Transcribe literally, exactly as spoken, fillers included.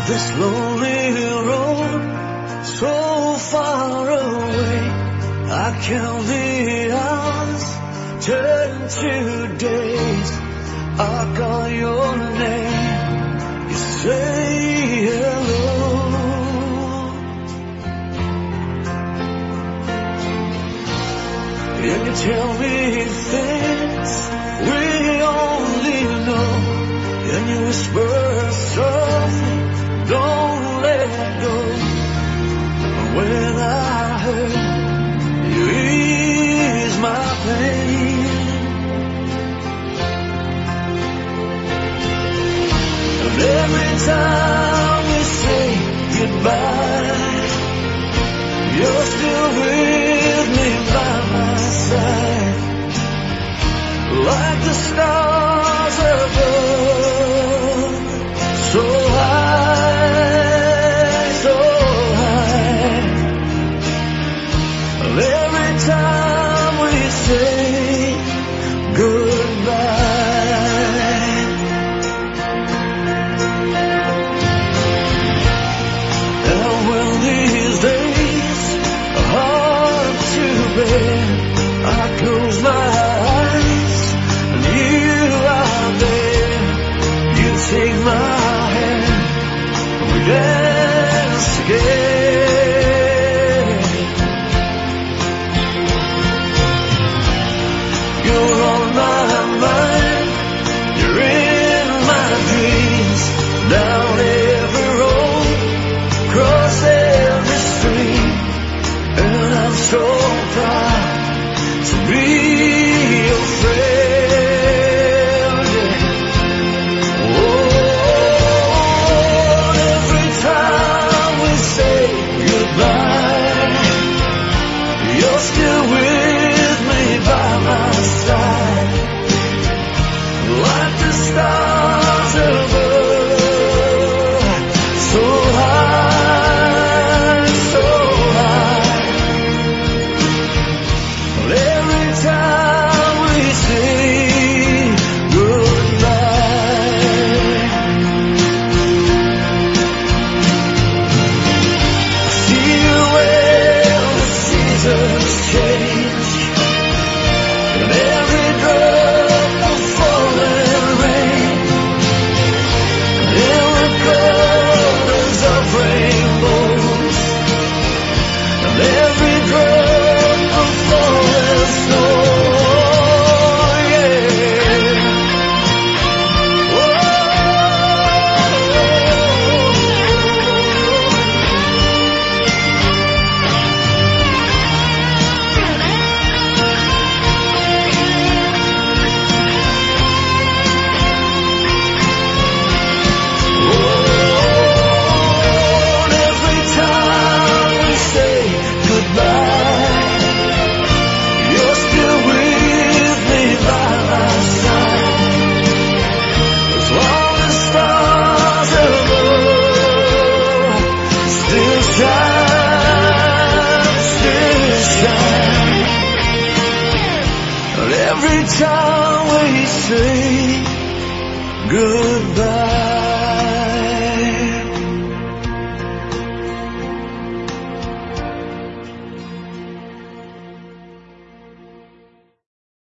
this lonely road, so far away. I count the hours, turn to days. I call your name, you say hello. And you tell me things we only know, and you whisper softly, don't let go. When I hurt, you ease my pain. And every time we say goodbye, you're still with me by my side, like the stars above, so high, so high. And every time we say goodbye, and when these days are hard to bear, I close my eyes and you are there. You take my hand and we dance together. You're on my mind, you're in my dreams, down every road, cross every stream, and I'm so proud to be your friend. Oh, every time we say goodbye, you're still with me by my side, like the stars above, so high, so high. Every time we say goodbye, see you when the seasons change, and every drop of falling rain, in the colors of rainbows, and every drop of falling snow. Every time we say goodbye, you're still with me by my side, as long as stars above still shine, still shine. And every time we say goodbye.